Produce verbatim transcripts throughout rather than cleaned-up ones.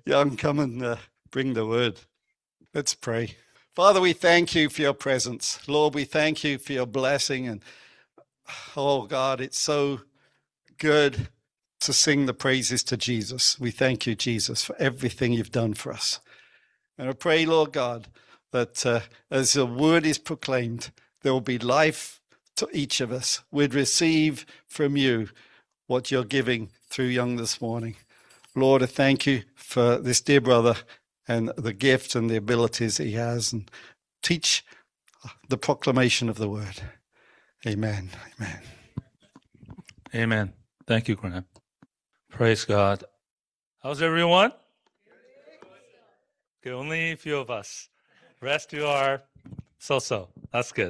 Young, come and uh, bring the word. Let's pray. Father, we thank you for your presence. Lord, we thank you for your blessing. And oh God, it's so good to sing the praises to Jesus. We thank you, Jesus, for everything you've done for us. And I pray, Lord God, that uh, as the word is proclaimed, there will be life to each of us. We'd receive from you what you're giving through Young this morning. Lord, I thank you for this dear brother and the gift and the abilities he has, and teach the proclamation of the word. Amen. Amen. Amen. Thank you, Graham. Praise God. How's everyone? Okay, only a few of us. Rest you are so-so. That's good.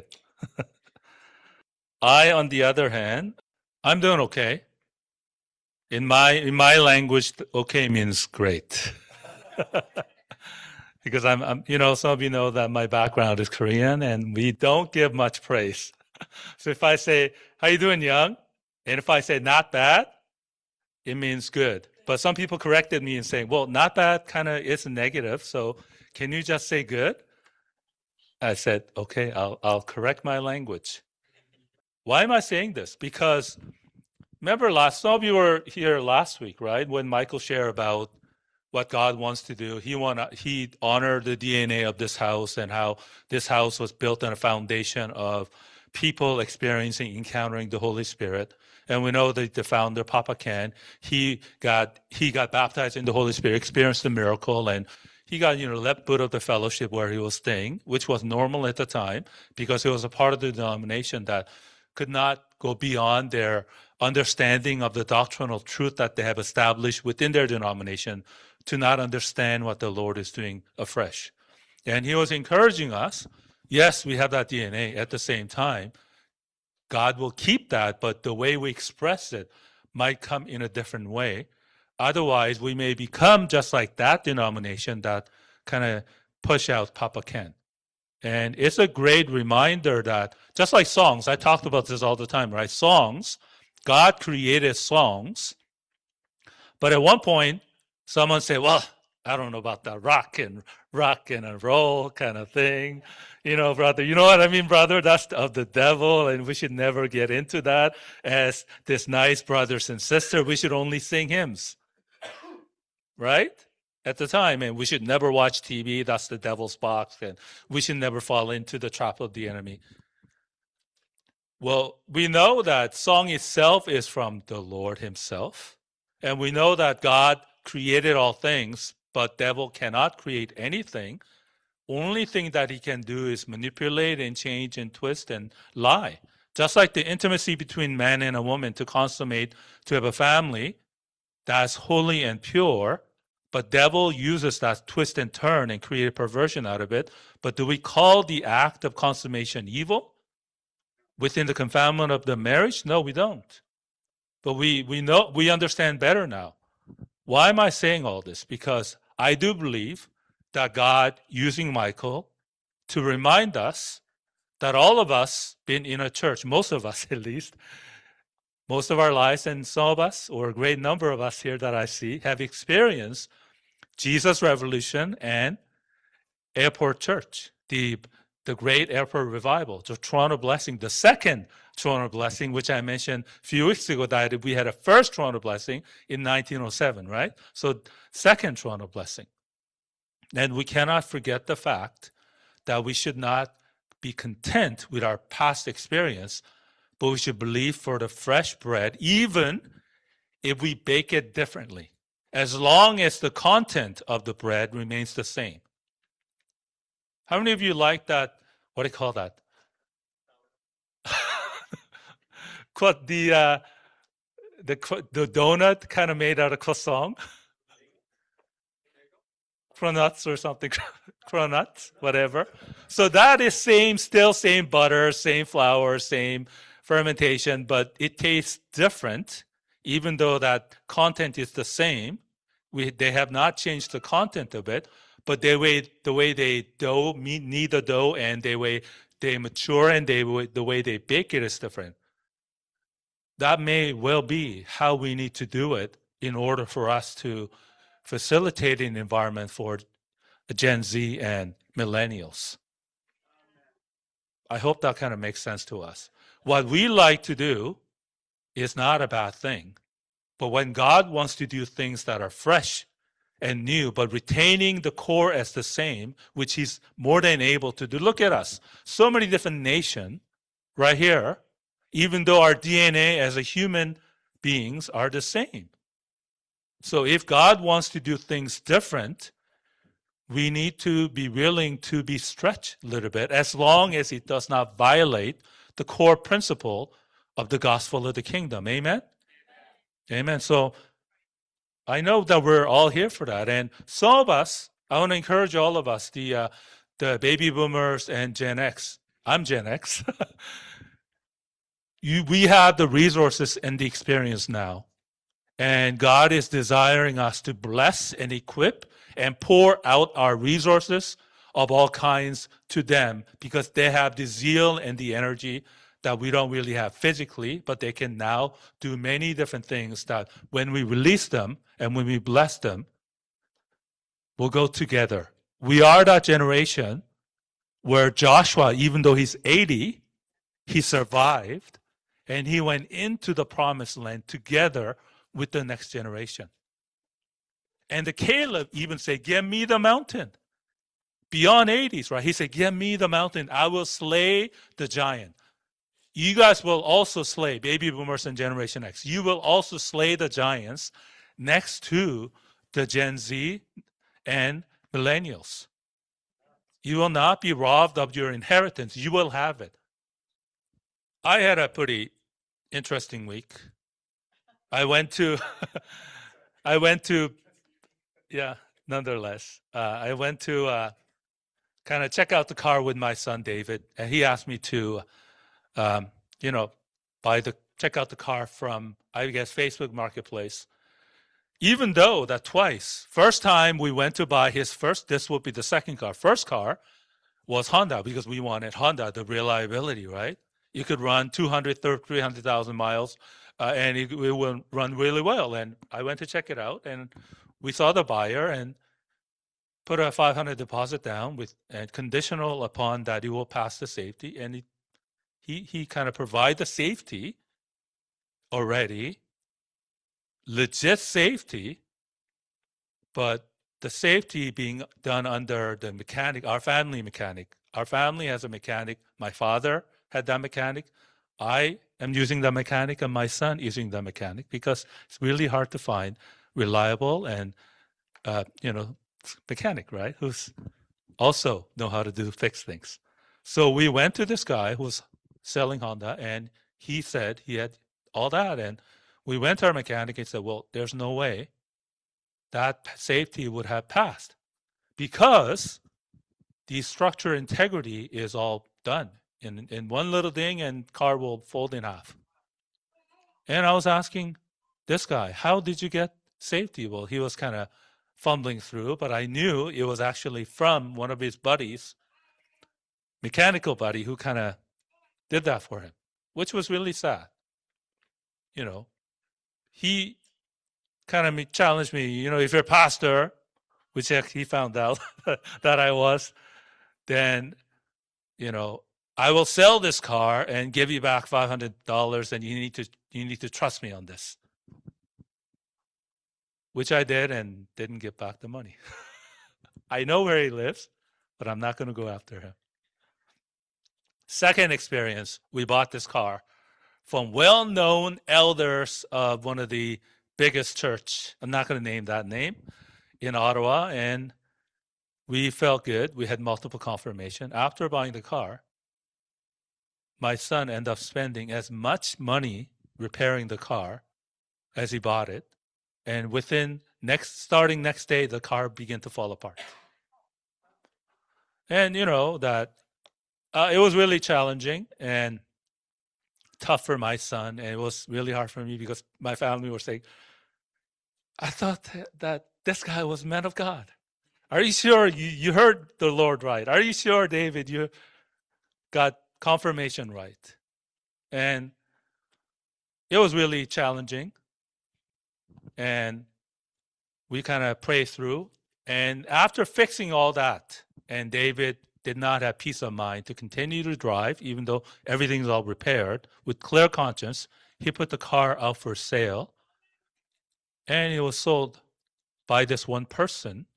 I, on the other hand, I'm doing okay. In my in my language, okay means great. Because I'm, I'm, you know, some of you know that my background is Korean, and we don't give much praise. So if I say, how you doing, Young? And if I say not bad, it means good. But some people corrected me and saying, well, not bad kind of is a negative, so can you just say good? I said, okay, I'll I'll correct my language. Why am I saying this? Because remember last, some of you were here last week, right? When Michael shared about what God wants to do. He want he honored the D N A of this house and how this house was built on a foundation of people experiencing, encountering the Holy Spirit. And we know that the founder, Papa Ken, he got he got baptized in the Holy Spirit, experienced the miracle, and he got, you know, left foot of the fellowship where he was staying, which was normal at the time because he was a part of the denomination that could not go beyond their understanding of the doctrinal truth that they have established within their denomination to not understand what the Lord is doing afresh. And he was encouraging us, yes, we have that D N A. At the same time, God will keep that, but the way we express it might come in a different way. Otherwise, we may become just like that denomination that kind of push out Papa Ken. And it's a great reminder that, just like songs, I talked about this all the time, right? Songs, God created songs, but at one point, someone said, well, I don't know about that rock and rock and roll kind of thing. You know, brother, you know what I mean, brother? That's of the devil, and we should never get into that as this nice brothers and sisters. We should only sing hymns, right? At the time, and we should never watch T V. That's the devil's box, and we should never fall into the trap of the enemy. Well, we know that song itself is from the Lord himself, and we know that God created all things, but devil cannot create anything. Only thing that he can do is manipulate and change and twist and lie. Just like the intimacy between man and a woman to consummate, to have a family that's holy and pure, but devil uses that twist and turn and create a perversion out of it. But do we call the act of consummation evil within the confinement of the marriage? No, we don't. But we, we know, we understand better now. Why am I saying all this? Because I do believe that God using Michael to remind us that all of us been in a church, most of us at least, most of our lives, and some of us, or a great number of us here that I see, have experienced Jesus Revolution and Airport Church, the, the great airport revival, the Toronto Blessing, the second Toronto Blessing, which I mentioned a few weeks ago that we had a first Toronto Blessing in nineteen oh seven, right? So second Toronto Blessing. And we cannot forget the fact that we should not be content with our past experience, but we should believe for the fresh bread, even if we bake it differently, as long as the content of the bread remains the same. How many of you like that? What do you call that? What the uh, the the donut kind of made out of croissant, cronuts or something, cronuts, whatever. So that is same, still same butter, same flour, same fermentation, but it tastes different, even though that content is the same. We they have not changed the content of it, but the way the way they dough knead the dough and the way they mature and they the way they bake it is different. That may well be how we need to do it in order for us to facilitating an environment for Gen Z and millennials. I hope that kind of makes sense to us. What we like to do is not a bad thing. But when God wants to do things that are fresh and new, but retaining the core as the same, which he's more than able to do. Look at us. So many different nations right here, even though our D N A as a human beings are the same. So if God wants to do things different, we need to be willing to be stretched a little bit, as long as it does not violate the core principle of the gospel of the kingdom. Amen? Amen. Amen. So I know that we're all here for that. And some of us, I want to encourage all of us, the, uh, the baby boomers and Gen X. I'm Gen X. you, we have the resources and the experience now. And God is desiring us to bless and equip and pour out our resources of all kinds to them, because they have the zeal and the energy that we don't really have physically, but they can now do many different things that when we release them and when we bless them, we'll go together. We are that generation where Joshua, even though he's eighty, he survived and he went into the promised land together with the next generation. And the Caleb even said, give me the mountain. Beyond eighties, right? He said, give me the mountain. I will slay the giant. You guys will also slay, baby boomers and Generation X. You will also slay the giants next to the Gen Z and millennials. You will not be robbed of your inheritance. You will have it. I had a pretty interesting week. I went to, I went to, yeah, nonetheless, uh, I went to uh, kind of check out the car with my son, David, and he asked me to, um, you know, buy the, check out the car from, I guess, Facebook Marketplace. Even though that twice, first time we went to buy his first, this would be the second car. First car was Honda, because we wanted Honda, the reliability, right? You could run two hundred, three hundred thousand miles, uh, and it, it will run really well. And I went to check it out, and we saw the buyer and put a five hundred deposit down with and conditional upon that he will pass the safety. And he he, he kind of provide the safety already, legit safety, but the safety being done under the mechanic, our family mechanic. Our family has a mechanic. My father had that mechanic. I am using the mechanic, and my son is using the mechanic, because it's really hard to find reliable and, uh, you know, mechanic, right? Who's also know how to do fix things. So we went to this guy who was selling Honda, and he said he had all that. And we went to our mechanic and said, well, there's no way that safety would have passed, because the structure integrity is all done in, in one little thing, and car will fold in half. And I was asking this guy, how did you get safety? Well, he was kind of fumbling through, but I knew it was actually from one of his buddies, mechanical buddy, who kind of did that for him, which was really sad. You know, he kind of challenged me, you know, if you're a pastor, which he found out that I was, then, you know, I will sell this car and give you back five hundred dollars, and you need to you need to trust me on this. Which I did, and didn't get back the money. I know where he lives, but I'm not going to go after him. Second experience, we bought this car from well-known elders of one of the biggest church. I'm not going to name that name, in Ottawa, and we felt good. We had multiple confirmation. After buying the car, my son ended up spending as much money repairing the car as he bought it. And within next, starting next day, the car began to fall apart. And you know that uh, it was really challenging and tough for my son. And it was really hard for me, because my family were saying, I thought that, that this guy was a man of God. Are you sure you, you heard the Lord right? Are you sure, David, you got confirmation right? And it was really challenging. And we kind of pray through. And after fixing all that, and David did not have peace of mind to continue to drive, even though everything's all repaired, with clear conscience, he put the car out for sale. And it was sold by this one person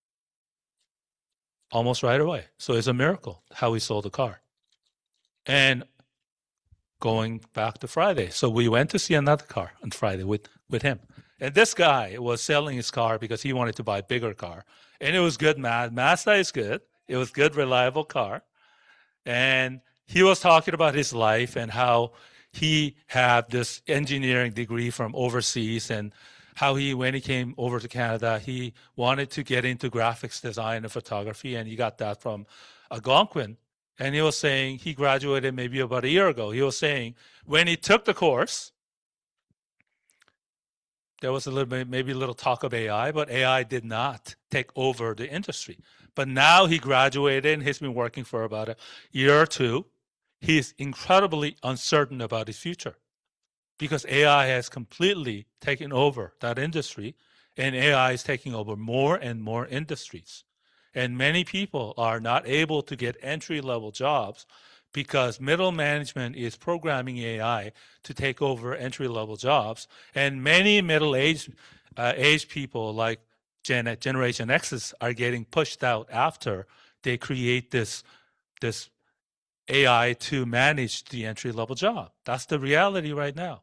almost right away. So it's a miracle how he sold the car. And going back to Friday. So we went to see another car on Friday with, with him. And this guy was selling his car because he wanted to buy a bigger car. And it was good. Mazda is good. It was good, reliable car. And he was talking about his life and how he had this engineering degree from overseas, and how he, when he came over to Canada, he wanted to get into graphics design and photography, and he got that from Algonquin. And he was saying, he graduated maybe about a year ago. He was saying, when he took the course, there was a little bit, maybe a little talk of A I, but A I did not take over the industry. But now he graduated and he's been working for about a year or two. He's incredibly uncertain about his future because A I has completely taken over that industry, and A I is taking over more and more industries. And many people are not able to get entry-level jobs because middle management is programming A I to take over entry-level jobs. And many middle-aged uh, age people like Gen- Generation X's are getting pushed out after they create this, this A I to manage the entry-level job. That's the reality right now.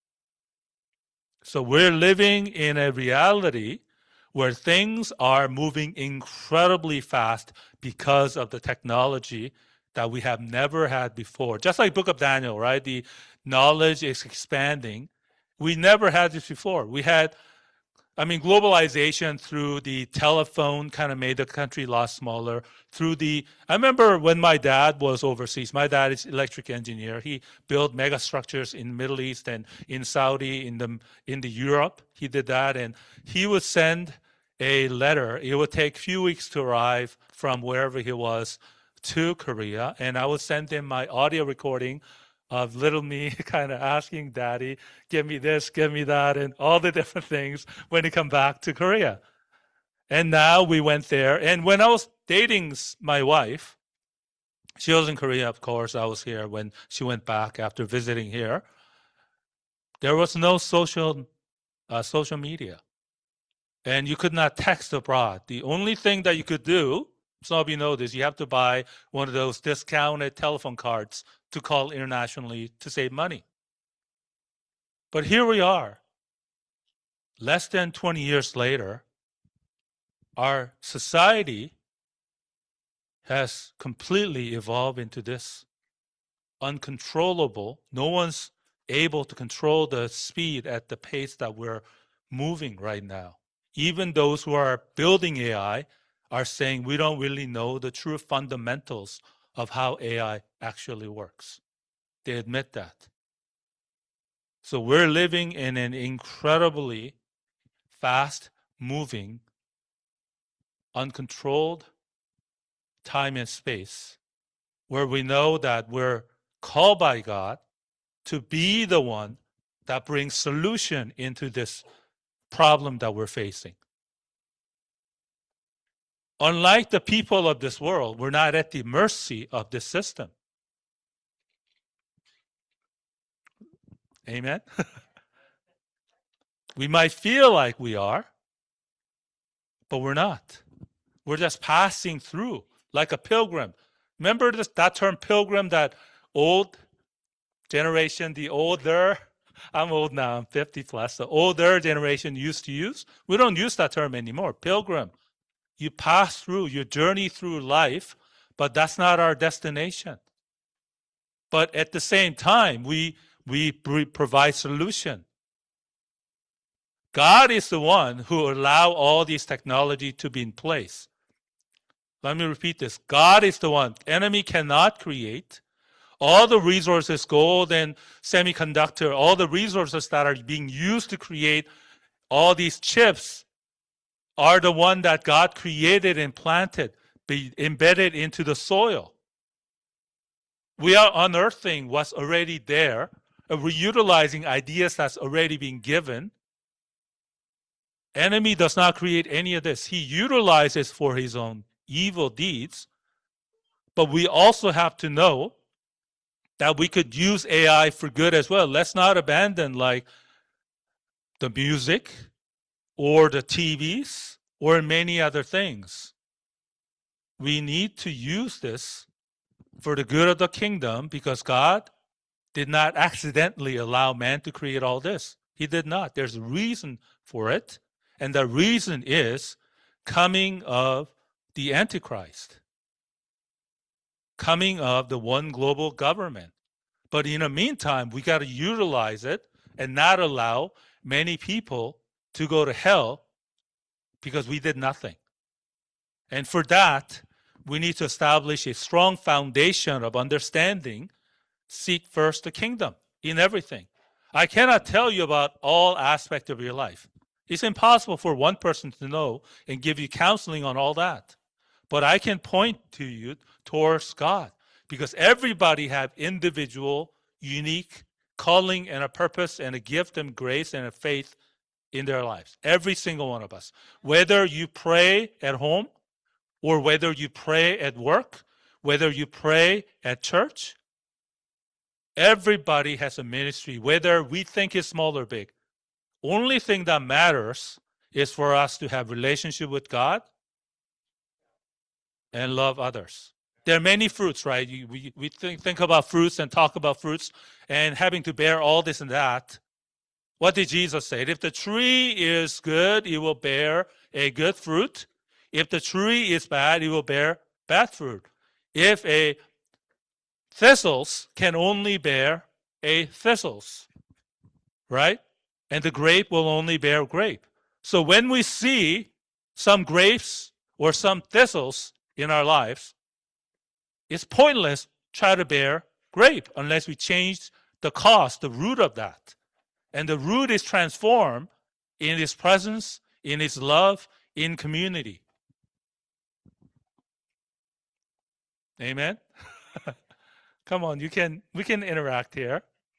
So we're living in a reality where things are moving incredibly fast because of the technology that we have never had before. Just like Book of Daniel, right? The knowledge is expanding. We never had this before. We had, I mean, globalization through the telephone kind of made the country a lot smaller. Through the, I remember when my dad was overseas, my dad is electric engineer. He built mega structures in the Middle East and in Saudi, in the, in the Europe. He did that, and he would send a letter. It would take a few weeks to arrive from wherever he was to Korea, and I would send him my audio recording of little me kind of asking daddy, give me this, give me that, and all the different things when he come back to Korea. And now we went there. And when I was dating my wife, she was in Korea, of course. I was here when she went back after visiting here. There was no social, uh, social media. And you could not text abroad. The only thing that you could do, some of you know this, you have to buy one of those discounted telephone cards to call internationally to save money. But here we are, less than twenty years later, our society has completely evolved into this uncontrollable. No one's able to control the speed at the pace that we're moving right now. Even those who are building A I are saying we don't really know the true fundamentals of how A I actually works. They admit that. So we're living in an incredibly fast-moving, uncontrolled time and space where we know that we're called by God to be the one that brings solution into this problem that we're facing. Unlike the people of this world, we're not at the mercy of this system. Amen? We might feel like we are, but we're not. We're just passing through like a pilgrim. Remember this, that term pilgrim, that old generation, the older, I'm old now, I'm fifty plus, the older generation used to use? We don't use that term anymore, pilgrim. You pass through, you journey through life, but that's not our destination. But at the same time, we, we provide solution. God is the one who allows all these technology to be in place. Let me repeat this. God is the one. Enemy cannot create. All the resources, gold and semiconductor, all the resources that are being used to create all these chips are the one that God created and planted, be embedded into the soil. We are unearthing what's already there, and we're utilizing ideas that's already been given, Enemy does not create any of this. He utilizes for his own evil deeds. But we also have to know that we could use A I for good as well. Let's not abandon like the music or the T Vs or many other things. We need to use this for the good of the kingdom because God did not accidentally allow man to create all this. He did not. There's a reason for it. And the reason is coming of the Antichrist, coming of the one global government. But in the meantime, we got to utilize it and not allow many people to go to hell because we did nothing. And for that, we need to establish a strong foundation of understanding. Seek first the kingdom in everything. I cannot tell you about all aspects of your life. It's impossible for one person to know and give you counseling on all that. But I can point to you towards God because everybody have individual, unique calling and a purpose and a gift and grace and a faith in their lives. Every single one of us. Whether you pray at home or whether you pray at work, whether you pray at church, everybody has a ministry, whether we think it's small or big. Only thing that matters is for us to have relationship with God and love others. There are many fruits, right? You, we we think, think about fruits and talk about fruits and having to bear all this and that. What did Jesus say? If the tree is good, it will bear a good fruit. If the tree is bad, it will bear bad fruit. If a thistles can only bear a thistles, right? And the grape will only bear grape. So when we see some grapes or some thistles in our lives, it's pointless try to bear grape unless we change the cause, the root of that. And the root is transformed in His presence, in His love, in community. Amen? Come on, you can. We can interact here.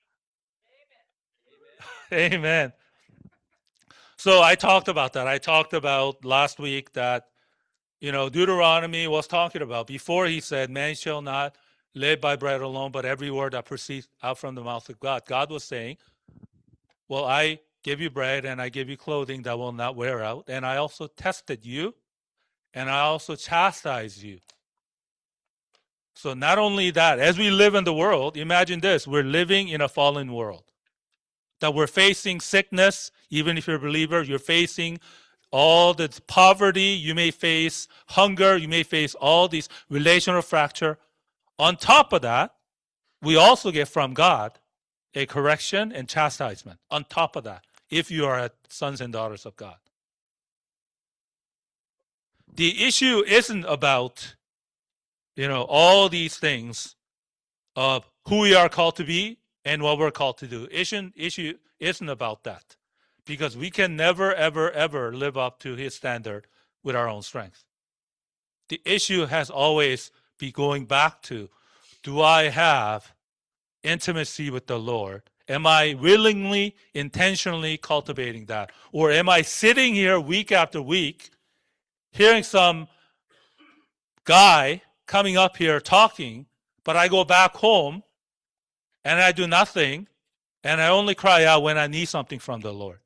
Amen. Amen. So I talked about that. I talked about last week that, you know, Deuteronomy was talking about. Before he said, man shall not live by bread alone, but every word that proceeds out from the mouth of God. God was saying, well, I give you bread and I give you clothing that will not wear out. And I also tested you and I also chastise you. So not only that, as we live in the world, imagine this, we're living in a fallen world. That we're facing sickness, even if you're a believer, you're facing all the poverty, you may face hunger, you may face all these relational fracture. On top of that, we also get from God a correction and chastisement. On top of that, if you are sons and daughters of God. The issue isn't about, you know, all these things of who we are called to be and what we're called to do. Issue, issue isn't about that. Because we can never, ever, ever live up to His standard with our own strength. The issue has always been going back to, do I have intimacy with the Lord? Am I willingly, intentionally cultivating that? Or am I sitting here week after week, hearing some guy coming up here talking, but I go back home and I do nothing, and I only cry out when I need something from the Lord?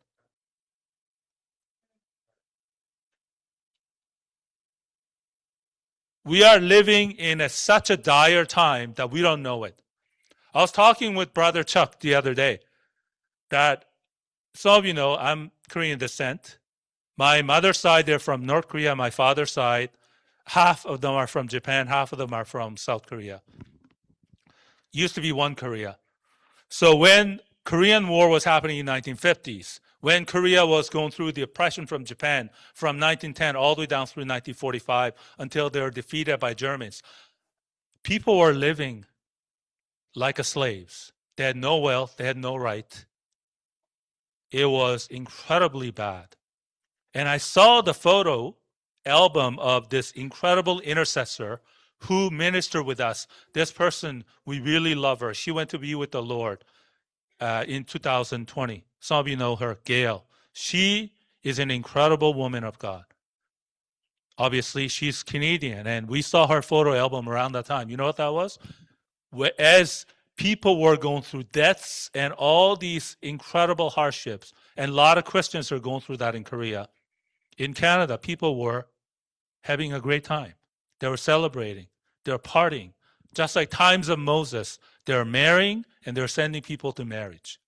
We are living in a, such a dire time that we don't know it. I was talking with Brother Chuck the other day that some of you know I'm Korean descent. My mother's side, they're from North Korea. My father's side, half of them are from Japan, half of them are from South Korea. Used to be one Korea. So when Korean War was happening in the nineteen fifties, when Korea was going through the oppression from Japan from nineteen ten all the way down through nineteen forty-five until they were defeated by Germans, people were living like a slaves. They had no wealth. They had no right. It was incredibly bad. And I saw the photo album of this incredible intercessor who ministered with us. This person, we really love her. She went to be with the Lord uh, in two thousand twenty. Some of you know her, Gail. She is an incredible woman of God. Obviously, she's Canadian, and we saw her photo album around that time. You know what that was? As people were going through deaths and all these incredible hardships, and a lot of Christians are going through that in Korea. In Canada, people were having a great time. They were celebrating. They were partying. Just like times of Moses, they're marrying and they're sending people to marriage.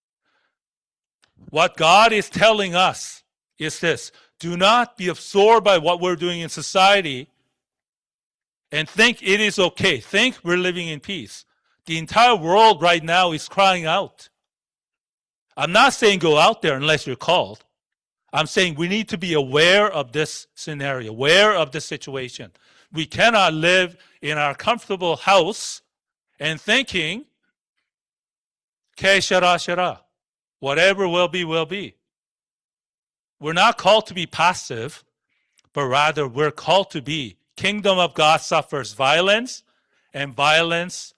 What God is telling us is this: do not be absorbed by what we're doing in society and think it is okay. Think we're living in peace. The entire world right now is crying out. I'm not saying go out there unless you're called. I'm saying we need to be aware of this scenario, aware of this situation. We cannot live in our comfortable house and thinking, okay, shara, shara. Whatever will be, will be. We're not called to be passive, but rather we're called to be. Kingdom of God suffers violence, and violence,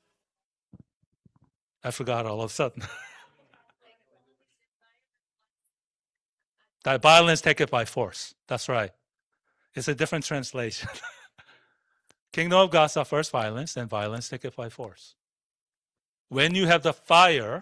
I forgot all of a sudden. That violence take it by force. That's right. It's a different translation. Kingdom of God suffers violence, and violence take it by force. When you have the fire,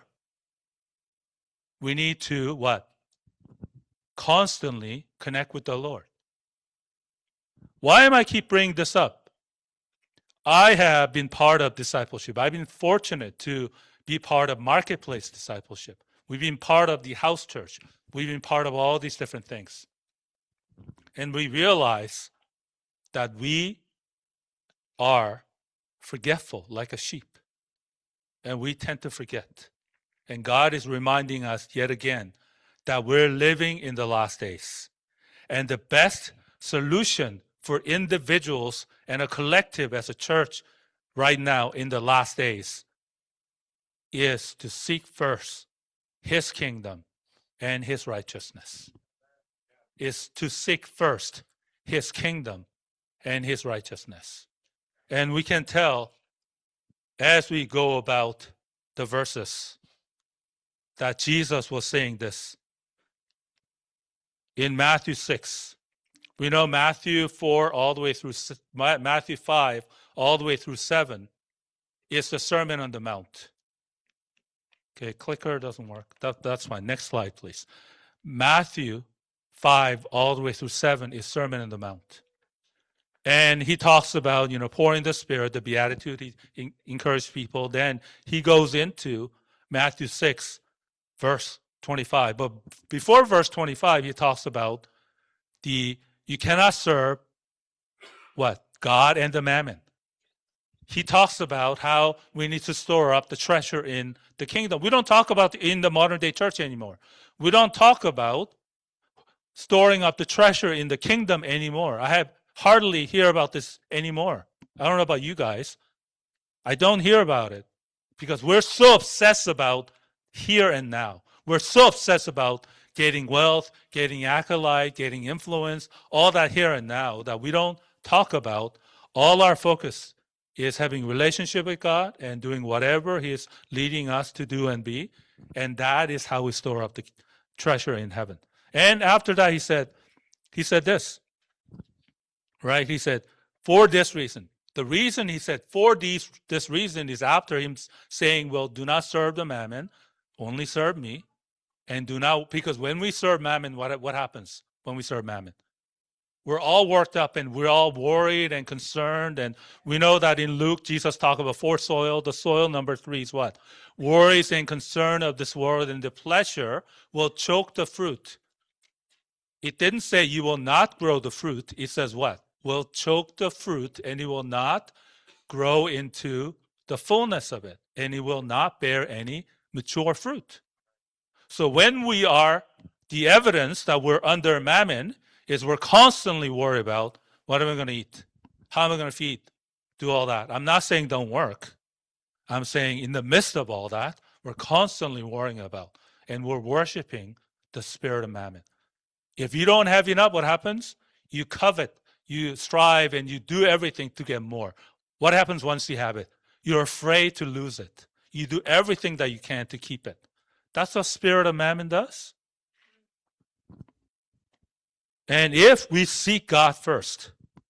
we need to what? Constantly connect with the Lord. Why am I keep bringing this up? I have been part of discipleship. I've been fortunate to be part of marketplace discipleship. We've been part of the house church. We've been part of all these different things. And we realize that we are forgetful like a sheep. And we tend to forget. And God is reminding us yet again that we're living in the last days. And the best solution for individuals and a collective as a church right now in the last days is to seek first His kingdom and His righteousness. Is to seek first His kingdom and His righteousness. And we can tell as we go about the verses that Jesus was saying this. In Matthew six, we know Matthew four all the way through, Matthew five all the way through seven is the Sermon on the Mount. Okay, clicker doesn't work. That, that's fine. Next slide, please. Matthew five all the way through seven is Sermon on the Mount. And he talks about, you know, pouring the Spirit, the Beatitude, he in, encouraged people. Then he goes into Matthew six, verse twenty-five. But before verse twenty-five, he talks about the, you cannot serve what? God and the mammon. He talks about how we need to store up the treasure in the kingdom. We don't talk about in the modern day church anymore. We don't talk about storing up the treasure in the kingdom anymore. I have hardly hear about this anymore. I don't know about you guys. I don't hear about it because we're so obsessed about here and now. We're so obsessed about getting wealth, getting acolyte, getting influence, all that here and now that we don't talk about. All our focus is having relationship with God and doing whatever He is leading us to do and be. And that is how we store up the treasure in heaven. And after that, he said, he said this, right? He said, for this reason. The reason he said for these, this reason is after him saying, well, do not serve the mammon, only serve me. And do not, because when we serve mammon, what, what happens when we serve mammon? We're all worked up and we're all worried and concerned. And we know that in Luke, Jesus talked about four soil. The soil number three is what? Worries and concern of this world and the pleasure will choke the fruit. It didn't say you will not grow the fruit. It says what? Will choke the fruit and it will not grow into the fullness of it. And it will not bear any mature fruit. So when we are, the evidence that we're under mammon is we're constantly worried about what am I going to eat? How am I going to feed? Do all that. I'm not saying don't work. I'm saying in the midst of all that, we're constantly worrying about and we're worshiping the spirit of mammon. If you don't have enough, what happens? You covet, you strive, and you do everything to get more. What happens once you have it? You're afraid to lose it. You do everything that you can to keep it. That's what spirit of mammon does. And if we seek God first,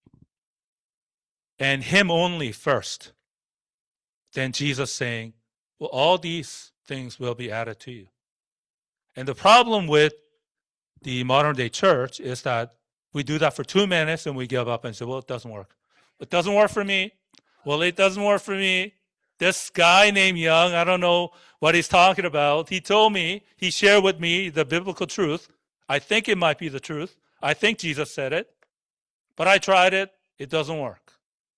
and Him only first, then Jesus saying, well, all these things will be added to you. And the problem with the modern day church is that we do that for two minutes and we give up and say, well, it doesn't work. It doesn't work for me. Well, it doesn't work for me. This guy named Young, I don't know what he's talking about. He told me, he shared with me the biblical truth. I think it might be the truth. I think Jesus said it. But I tried it. It doesn't work.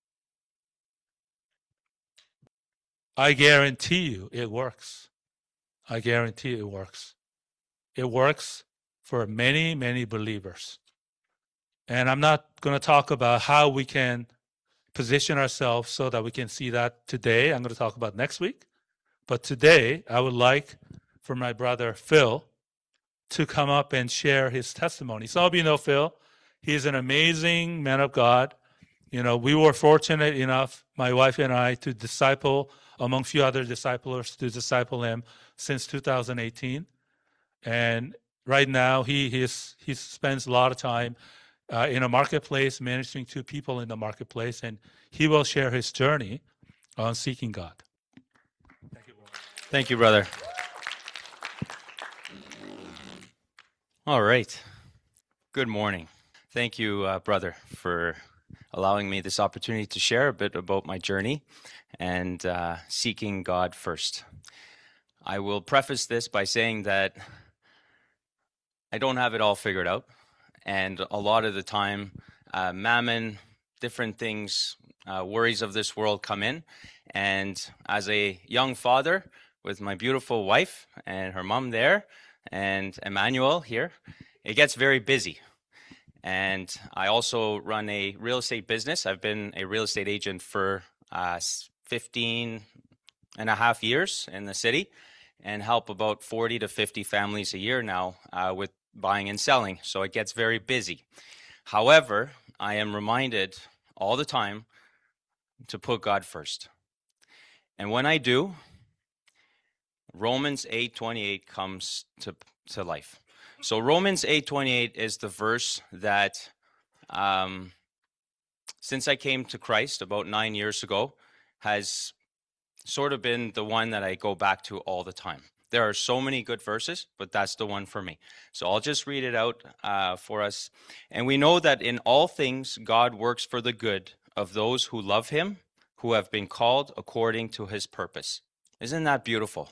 I guarantee you it works. I guarantee it works. It works for many, many believers. And I'm not going to talk about how we can position ourselves so that we can see that today. I'm going to talk about next week. But today, I would like for my brother Phil to come up and share his testimony. Some of you know Phil. He is an amazing man of God. You know, we were fortunate enough, my wife and I, to disciple, among few other disciplers, to disciple him since two thousand eighteen. And right now, he he's, he spends a lot of time uh, in a marketplace, ministering to people in the marketplace, and he will share his journey on seeking God. Thank you, brother. Thank you, brother. All right. Good morning. Thank you, uh, brother, for allowing me this opportunity to share a bit about my journey and uh, seeking God first. I will preface this by saying that I don't have it all figured out. And a lot of the time, uh, mammon, different things, uh, worries of this world come in. And as a young father with my beautiful wife and her mom there, and Emmanuel here, it gets very busy. And I also run a real estate business. I've been a real estate agent for uh, fifteen and a half years in the city and help about forty to fifty families a year now uh, with buying and selling. So it gets very busy. However, I am reminded all the time to put God first. And when I do, Romans eight twenty-eight comes to, to life. So Romans eight twenty-eight is the verse that, um, since I came to Christ about nine years ago, has sort of been the one that I go back to all the time. There are so many good verses, but that's the one for me. So I'll just read it out uh, for us. And we know that in all things, God works for the good of those who love him, who have been called according to his purpose. Isn't that beautiful?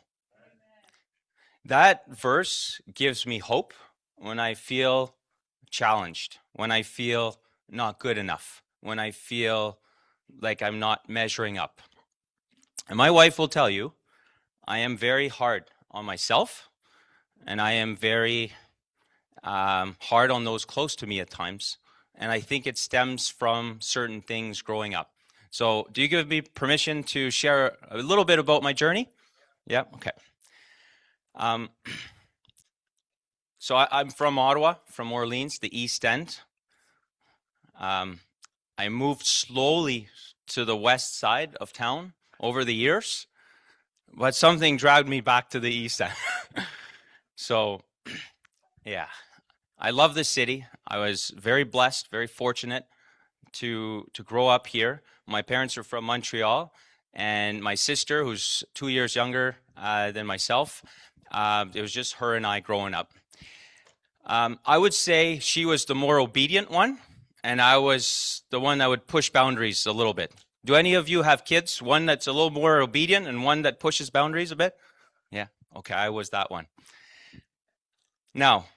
That verse gives me hope when I feel challenged, when I feel not good enough, when I feel like I'm not measuring up. And my wife will tell you, I am very hard on myself, and I am very um, hard on those close to me at times. And I think it stems from certain things growing up. So do you give me permission to share a little bit about my journey? Yeah, okay. Um, so I, I'm from Ottawa, from Orleans, the East End. Um, I moved slowly to the west side of town over the years, but something dragged me back to the East End. So, yeah, I love this city. I was very blessed, very fortunate to to grow up here. My parents are from Montreal, and my sister, who's two years younger uh, than myself, Uh, it was just her and I growing up. Um, I would say she was the more obedient one, and I was the one that would push boundaries a little bit. Do any of you have kids? One that's a little more obedient and one that pushes boundaries a bit? Yeah, okay, I was that one. Now,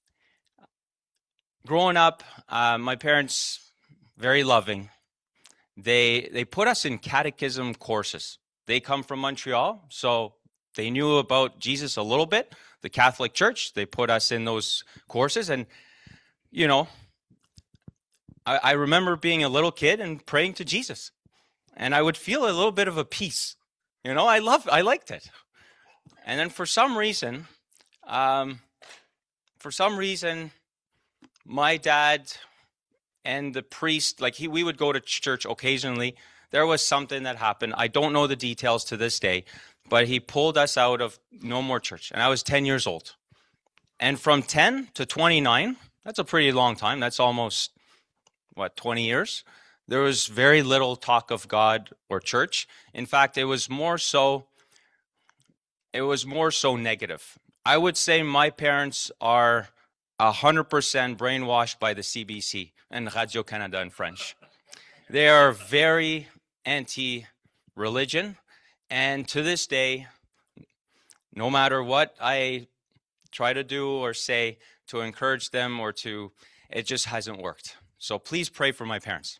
growing up, uh, my parents, very loving. They they put us in catechism courses. They come from Montreal, so they knew about Jesus a little bit, the Catholic Church. They put us in those courses. And, you know, I, I remember being a little kid and praying to Jesus. And I would feel a little bit of a peace. You know, I loved, I liked it. And then for some reason, um, for some reason, my dad and the priest, like he, we would go to church occasionally. There was something that happened. I don't know the details to this day. But he pulled us out of no more church. And I was ten years old. And from ten to twenty-nine, That's a pretty long time. That's almost, what, twenty years? There was very little talk of God or church. In fact, it was more so, it was more so negative. I would say my parents are one hundred percent brainwashed by the C B C and Radio-Canada in French. They are very anti-religion, and to this day, no matter what I try to do or say to encourage them or to, it just hasn't worked. So please pray for my parents.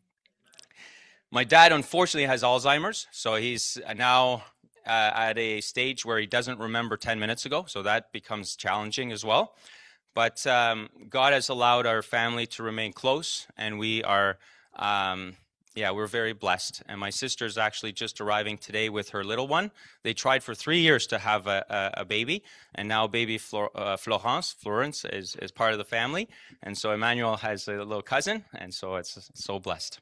My dad, unfortunately, has Alzheimer's, so he's now uh, at a stage where he doesn't remember ten minutes ago, so that becomes challenging as well. But um, God has allowed our family to remain close, and we are, um, yeah, we're very blessed. And my sister's actually just arriving today with her little one. They tried for three years to have a, a, a baby, and now baby Flor- uh, Florence, Florence is, is part of the family. And so Emmanuel has a little cousin, and so it's so blessed.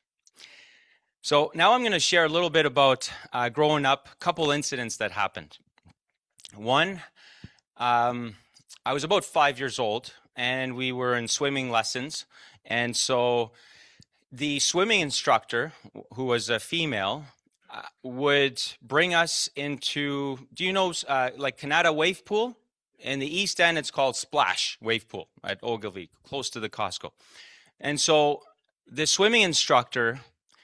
So now I'm going to share a little bit about uh, growing up, a couple incidents that happened. One, um, I was about five years old, and we were in swimming lessons. And so the swimming instructor, who was a female, uh, would bring us into, do you know, uh, like Canada Wave Pool? In the East End, it's called Splash Wave Pool at Ogilvie, close to the Costco. And so the swimming instructor,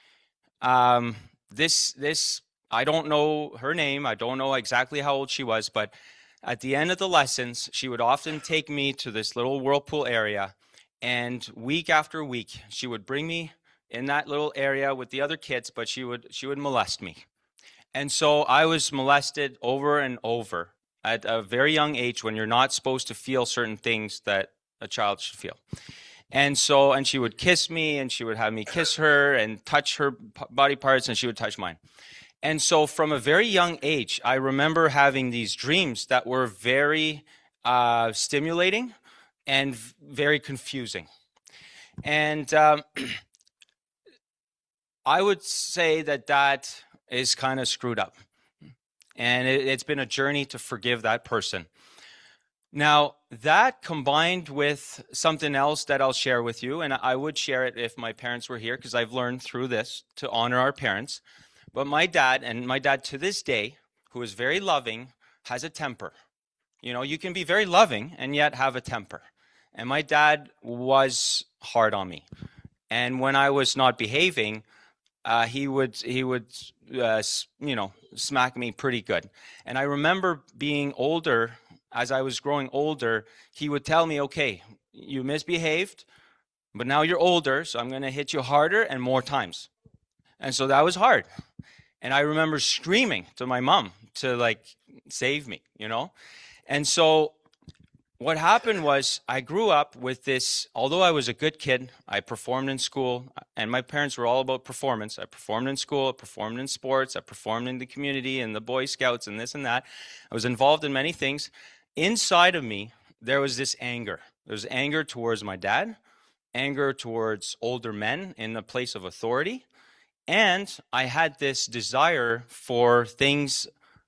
um, this, this, I don't know her name, I don't know exactly how old she was, but at the end of the lessons, she would often take me to this little whirlpool area, and week after week, she would bring me in that little area with the other kids, but she would she would molest me. And so I was molested over and over at a very young age when you're not supposed to feel certain things that a child should feel. And so, and she would kiss me, and she would have me kiss her and touch her body parts, and she would touch mine. And so from a very young age, I remember having these dreams that were very uh, stimulating and very confusing. And um, I would say that that is kind of screwed up. And it, it's been a journey to forgive that person. Now, that combined with something else that I'll share with you, and I would share it if my parents were here, because I've learned through this to honor our parents. But my dad, and my dad to this day, who is very loving, has a temper. You know, you can be very loving and yet have a temper. And my dad was hard on me. And when I was not behaving, uh, he would, he would, uh, you know, smack me pretty good. And I remember being older, as I was growing older, he would tell me, okay, you misbehaved, but now you're older, so I'm going to hit you harder and more times. And so that was hard. And I remember screaming to my mom to like save me, you know? And so what happened was I grew up with this, although I was a good kid, I performed in school, and my parents were all about performance. I performed in school, I performed in sports, I performed in the community and the Boy Scouts and this and that. I was involved in many things. Inside of me, there was this anger. There was anger towards my dad, anger towards older men in a place of authority. And I had this desire for things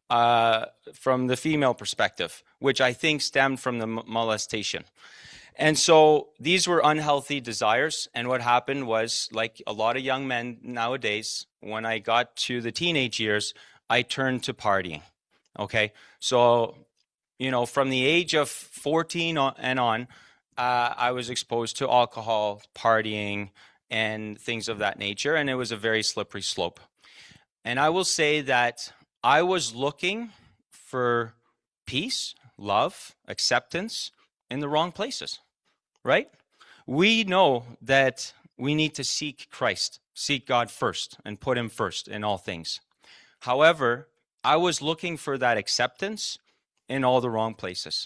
uh, from the female perspective, which I think stemmed from the m- molestation. And so these were unhealthy desires. And what happened was, like a lot of young men nowadays, when I got to the teenage years, I turned to partying. Okay? So, you know, from the age of fourteen and on, uh, I was exposed to alcohol, partying, and things of that nature, and it was a very slippery slope. And I will say that I was looking for peace, love, acceptance in the wrong places, right? We know that we need to seek Christ, seek God first, and put him first in all things. However, I was looking for that acceptance in all the wrong places.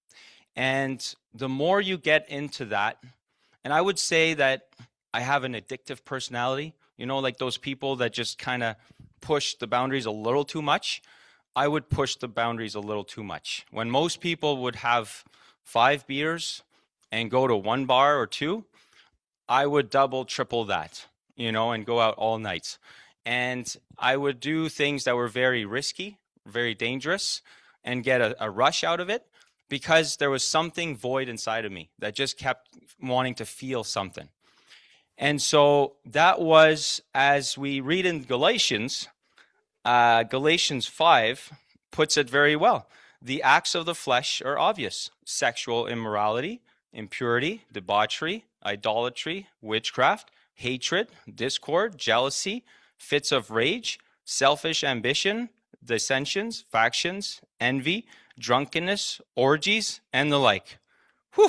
And the more you get into that, and I would say that I have an addictive personality, you know, like those people that just kind of push the boundaries a little too much. I would push the boundaries a little too much. When most people would have five beers and go to one bar or two, I would double, triple that, you know, and go out all night. And I would do things that were very risky, very dangerous, and get a, a rush out of it. because there was something void inside of me that just kept wanting to feel something. And so that was, as we read in Galatians, uh, Galatians five puts it very well. The acts of the flesh are obvious: sexual immorality, impurity, debauchery, idolatry, witchcraft, hatred, discord, jealousy, fits of rage, selfish ambition, dissensions, factions, envy, drunkenness, orgies, and the like. Whew.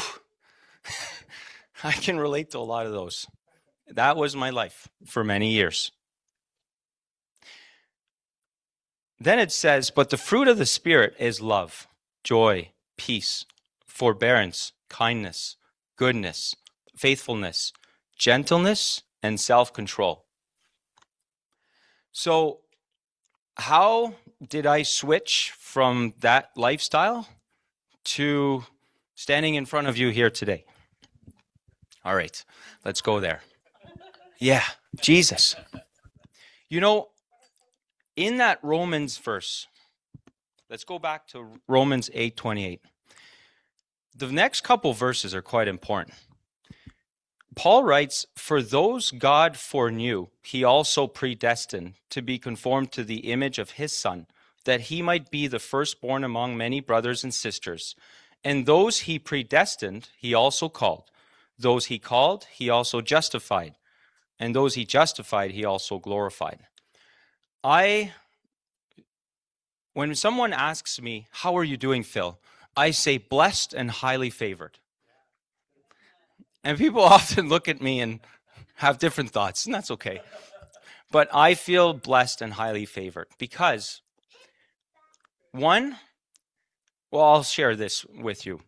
I can relate to a lot of those. That was my life for many years. Then it says, but the fruit of the Spirit is love, joy, peace, forbearance, kindness, goodness, faithfulness, gentleness, and self-control. So how did I switch from that lifestyle to standing in front of you here today? All right, let's go there. Yeah, Jesus. You know, in that Romans verse, let's go back to Romans eight twenty-eight. The next couple verses are quite important. Paul writes, for those God foreknew, he also predestined to be conformed to the image of his Son, that he might be the firstborn among many brothers and sisters. And those he predestined, he also called. Those he called, he also justified. And those he justified, he also glorified. I, when someone asks me, how are you doing, Phil? I say, blessed and highly favored. And people often look at me and have different thoughts, and that's okay. But I feel blessed and highly favored because, one, well, I'll share this with you.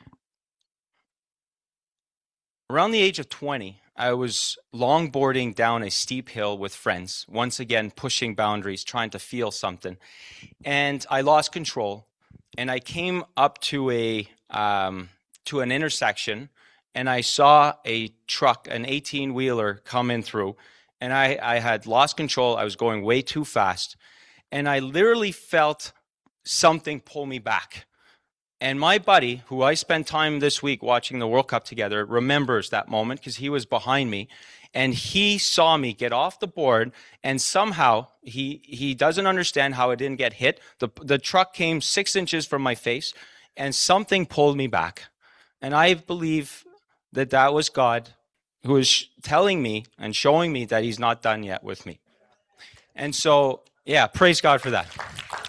Around the age of twenty, I was longboarding down a steep hill with friends, once again pushing boundaries, trying to feel something. And I lost control, and I came up to a um, to an intersection, and I saw a truck, an eighteen-wheeler, come in through, and I, I had lost control. I was going way too fast, and I literally felt something pull me back. And my buddy, who I spent time this week watching the World Cup together, remembers that moment because he was behind me, and he saw me get off the board, and somehow he he doesn't understand how I didn't get hit. The, the truck came six inches from my face, and something pulled me back. And I believe that that was God who was telling me and showing me that he's not done yet with me. And so, yeah, praise God for that.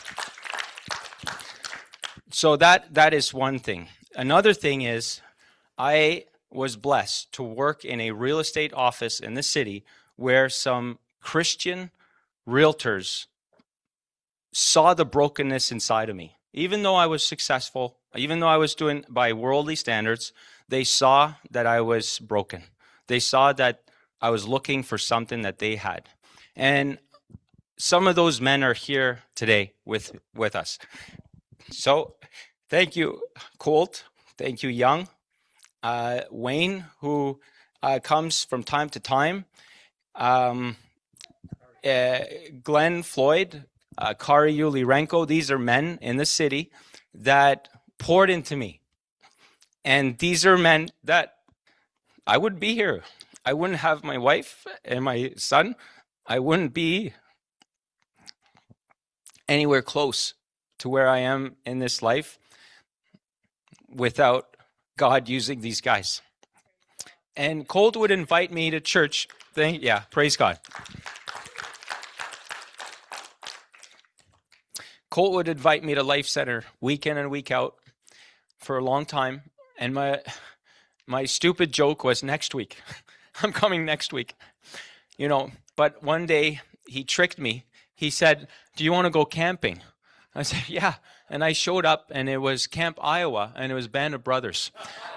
So that that is one thing. Another thing is I was blessed to work in a real estate office in the city where some Christian realtors saw the brokenness inside of me. Even though I was successful, even though I was doing by worldly standards, they saw that I was broken. They saw that I was looking for something that they had. And some of those men are here today with, with us. So thank you, Colt. Thank you, Young. Uh, Wayne, who uh, comes from time to time. Um, uh, Glenn Floyd, uh, Kari Yulirenko. These are men in the city that poured into me. And these are men that I wouldn't be here. I wouldn't have my wife and my son. I wouldn't be anywhere close to where I am in this life without God using these guys. And Colt would invite me to church. Thank, yeah, praise God. Colt would invite me to Life Center week in and week out for a long time. And my my stupid joke was next week. I'm coming next week. You know, but one day he tricked me. He said, do you want to go camping? I said, yeah. And I showed up, and it was Camp Iowa, and it was Band of Brothers.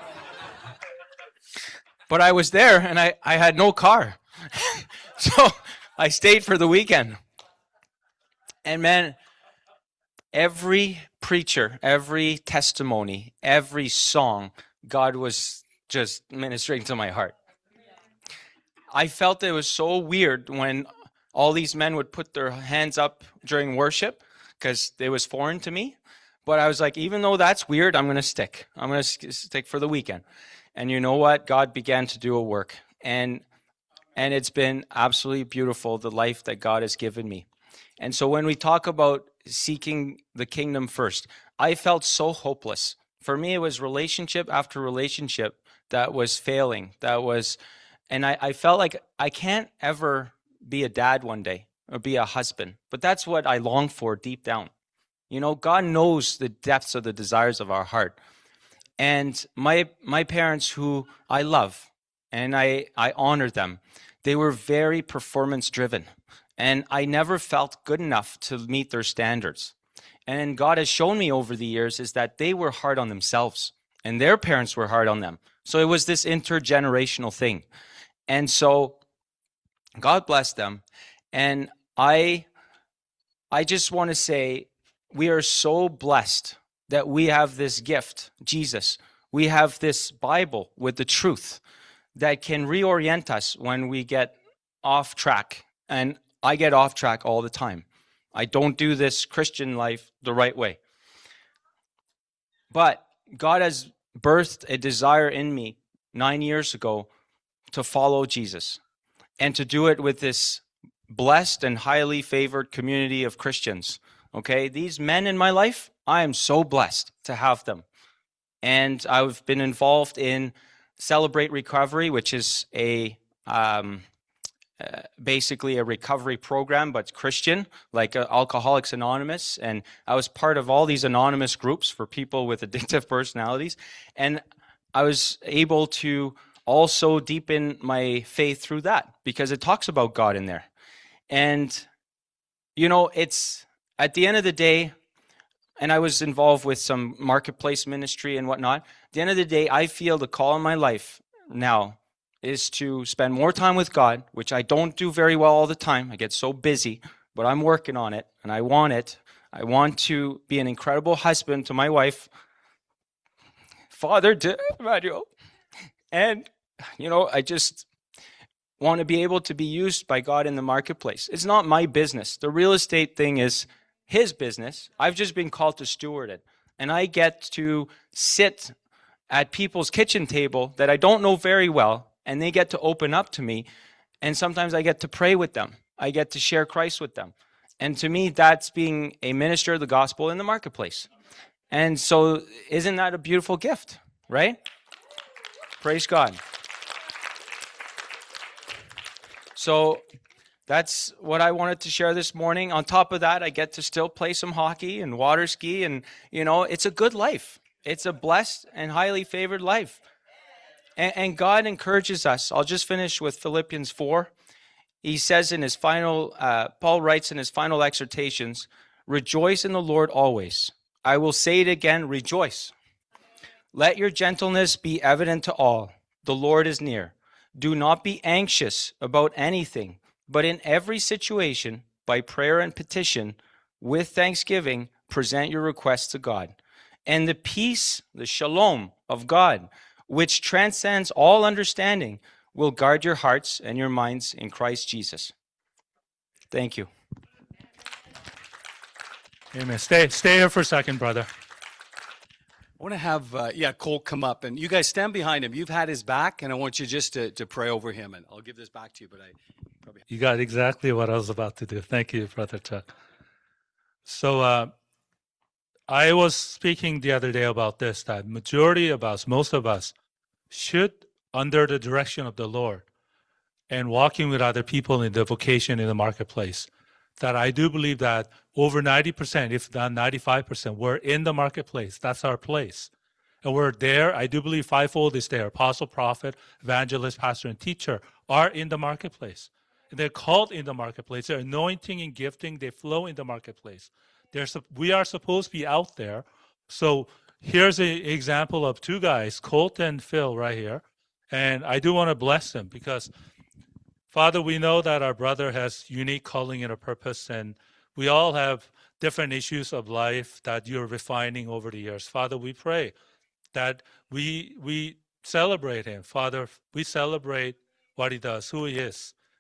But I was there, and I, I had no car. So I stayed for the weekend. And man, every preacher, every testimony, every song, God was just ministering to my heart. I felt it was so weird when all these men would put their hands up during worship, because it was foreign to me. But I was like, even though that's weird, I'm going to stick. I'm going to stick for the weekend. And you know what? God began to do a work. And and it's been absolutely beautiful, the life that God has given me. And so when we talk about seeking the kingdom first, I felt so hopeless. For me, it was relationship after relationship that was failing. That was, and I, I felt like I can't ever be a dad one day or be a husband. But that's what I long for deep down. You know, God knows the depths of the desires of our heart. And my my parents, who I love and I, I honor them, they were very performance driven. And I never felt good enough to meet their standards. And God has shown me over the years is that they were hard on themselves and their parents were hard on them. So it was this intergenerational thing. And so God bless them. And I, I just want to say we are so blessed that we have this gift, Jesus. We have this Bible with the truth that can reorient us when we get off track. And I get off track all the time. I don't do this Christian life the right way. But God has birthed a desire in me nine years ago to follow Jesus and to do it with this blessed and highly favored community of Christians. Okay, these men in my life, I am so blessed to have them. And I've been involved in Celebrate Recovery, which is a um, uh, basically a recovery program, but Christian, like uh, Alcoholics Anonymous. And I was part of all these anonymous groups for people with addictive personalities. And I was able to also deepen my faith through that because it talks about God in there. And, you know, it's at the end of the day, and I was involved with some marketplace ministry and whatnot. At the end of the day, I feel the call in my life now is to spend more time with God, which I don't do very well all the time. I get so busy, but I'm working on it, and I want it. I want to be an incredible husband to my wife, father to Mario. And, you know, I just want to be able to be used by God in the marketplace. It's not my business. The real estate thing is his business. I've just been called to steward it. And I get to sit at people's kitchen table that I don't know very well, and they get to open up to me. And sometimes I get to pray with them. I get to share Christ with them. And to me, that's being a minister of the gospel in the marketplace. And so isn't that a beautiful gift, right? Praise God. So that's what I wanted to share this morning. On top of that, I get to still play some hockey and water ski. And, you know, it's a good life. It's a blessed and highly favored life. And, and God encourages us. I'll just finish with Philippians four. He says in his final, uh, Paul writes in his final exhortations, rejoice in the Lord always. I will say it again, rejoice. Let your gentleness be evident to all. The Lord is near. Do not be anxious about anything, but in every situation, by prayer and petition, with thanksgiving, present your requests to God. And the peace, the shalom of God, which transcends all understanding, will guard your hearts and your minds in Christ Jesus. Thank you. Amen. Stay, stay here for a second, brother. I want to have, uh, yeah, Colt come up, and you guys stand behind him. You've had his back, and I want you just to, to pray over him, and I'll give this back to you, but I probably... You got exactly what I was about to do. Thank you, Brother Chuck. So uh, I was speaking the other day about this, that majority of us, most of us, should, under the direction of the Lord, and walking with other people in the vocation in the marketplace, that I do believe that over ninety percent, if not ninety-five percent, we're in the marketplace. That's our place. And we're there. I do believe fivefold is there. Apostle, prophet, evangelist, pastor, and teacher are in the marketplace. And they're called in the marketplace. Their anointing and gifting, they flow in the marketplace. They're, we are supposed to be out there. So here's an example of two guys, Colt and Phil right here. And I do want to bless them because, Father, we know that our brother has unique calling and a purpose, and we all have different issues of life that you're refining over the years. Father, we pray that we we celebrate him. Father, we celebrate what he does, who he is.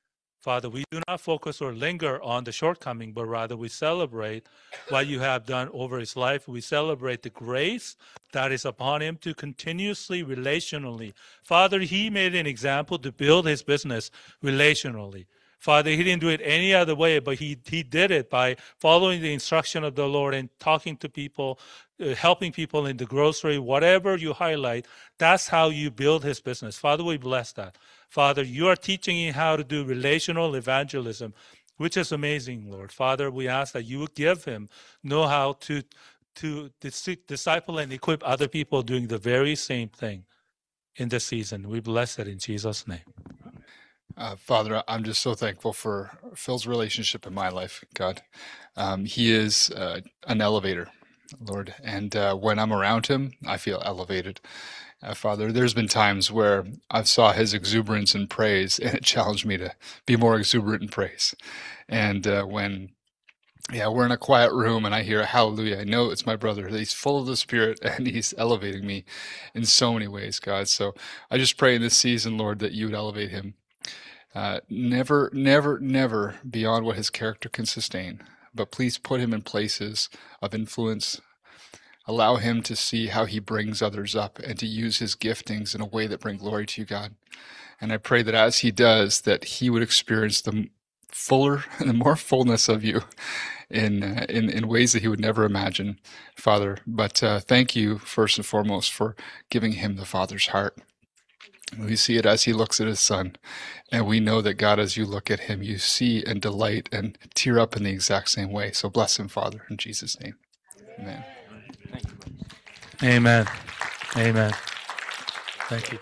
Father, we do not focus or linger on the shortcoming, but rather we celebrate what you have done over his life. We celebrate the grace that is upon him to continuously, relationally. Father, he made an example to build his business relationally. Father, he didn't do it any other way, but he, he did it by following the instruction of the Lord and talking to people, uh, helping people in the grocery, whatever you highlight. That's how you build his business. Father, we bless that. Father, you are teaching him how to do relational evangelism, which is amazing, Lord. Father, we ask that you would give him know-how to, to dis- disciple and equip other people doing the very same thing in this season. We bless it in Jesus' name. Uh, Father, I'm just so thankful for Phil's relationship in my life, God. Um, he is uh, an elevator, Lord, and uh, when I'm around him, I feel elevated. Uh, Father, there's been times where I've saw his exuberance in praise, and it challenged me to be more exuberant in praise. And uh, when, yeah, we're in a quiet room and I hear hallelujah, I know it's my brother. He's full of the Spirit and he's elevating me in so many ways, God. So I just pray in this season, Lord, that you would elevate him. Uh, never, never, never beyond what his character can sustain, but please put him in places of influence. Allow him to see how he brings others up and to use his giftings in a way that bring glory to you, God. And I pray that as he does, that he would experience the fuller and the more fullness of you in, uh, in, in ways that he would never imagine, Father. But uh, thank you, first and foremost, for giving him the Father's heart. We see it as he looks at his son, and we know that, God, as you look at him, you see and delight and tear up in the exact same way. So bless him, Father, in Jesus' name. Amen. Amen. Amen. Thank you.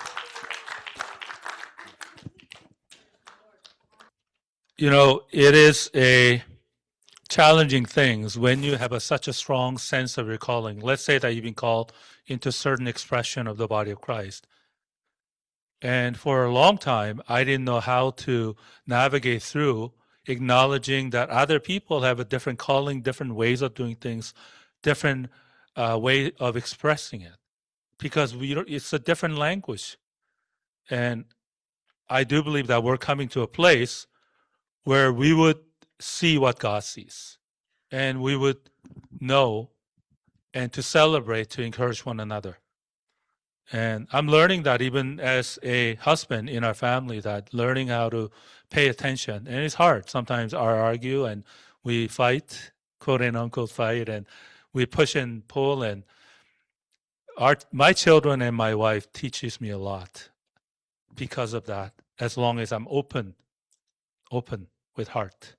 You know, it is a challenging thing when you have a, such a strong sense of your calling. Let's say that you've been called into certain expression of the body of Christ. And for a long time, I didn't know how to navigate through acknowledging that other people have a different calling, different ways of doing things, different uh, way of expressing it, because we don't, it's a different language. And I do believe that we're coming to a place where we would see what God sees, and we would know and to celebrate, to encourage one another. And I'm learning that even as a husband in our family, that learning how to pay attention. And it's hard. Sometimes I argue and we fight, quote and unquote fight, and we push and pull. And our, my children and my wife teaches me a lot because of that, as long as I'm open, open with heart.